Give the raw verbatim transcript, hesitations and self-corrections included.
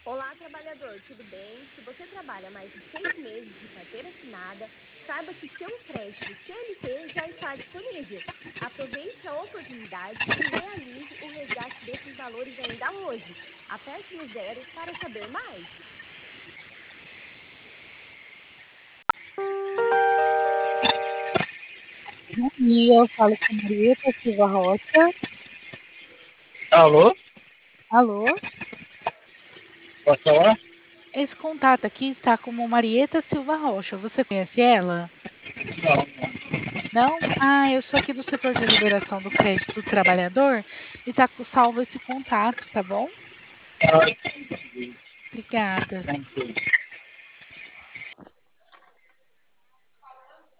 Olá, trabalhador, tudo bem? Se você trabalha mais de seis meses de carteira assinada, saiba que seu empréstimo C L T já está disponível. Aproveite a oportunidade e realize o resgate desses valores ainda hoje. Aperte no zero para saber mais. Bom dia, eu falo com Marieta Silva Rocha. Alô? Alô? Pode falar? Esse contato aqui está como Marieta Silva Rocha. Você conhece ela? Não. Não? Ah, eu sou aqui do setor de liberação do crédito do trabalhador e está salvo esse contato, tá bom? Ah, sim, sim. Obrigada. Tranquilo.